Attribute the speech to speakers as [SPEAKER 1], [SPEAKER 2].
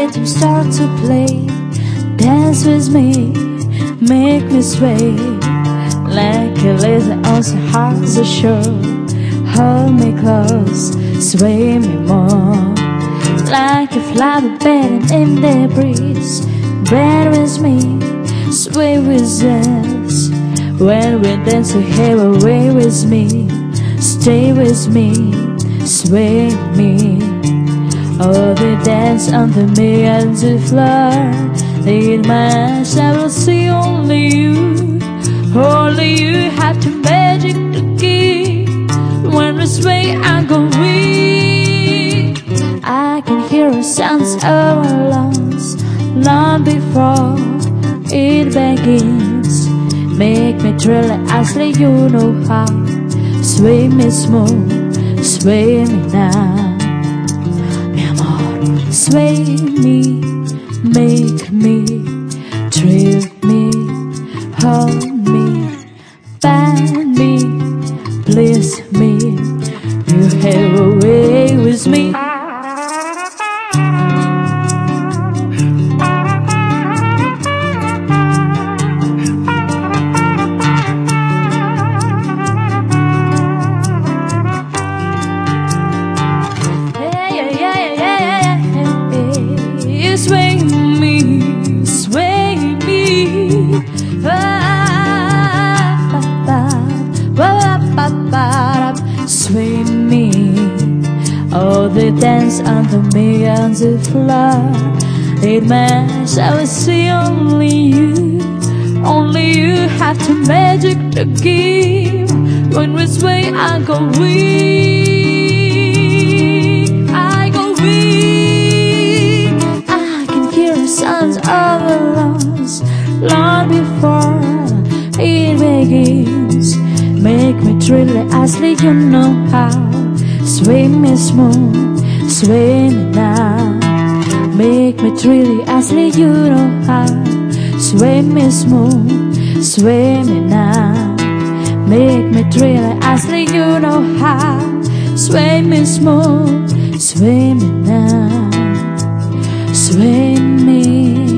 [SPEAKER 1] rhythm start to play. Dance with me, make me sway like a lazy on the heart's shore. Hold me close, sway me more like a flower bed in the breeze. Bend with me, sway with us. When we dance, you have a way with me. Stay with me, sway me. Oh, they dance under me on the floor. In my eyes I will see only you. Only you have the magic to give. When we sway I go weak. I can hear the sounds of our lungs long before it begins. Make me thrill actually you know how. Sway me smooth, sway me now. Mi amor, sway me, make me, thrill me, hold me, bind me, please me. You have a way with me. Sway me, sway me, sway me. Oh, they dance under me on the floor. It means I will see only you. Only you have the magic to give. When we sway, I go weak. Sounds of our lungs long before it begins. Make me thrill actually you know how. Sway me smooth, sway me now. Make me thrill actually you know how. Sway me smooth, sway me now. Make me thrill actually you know how. Sway me smooth, sway me now. Sway me.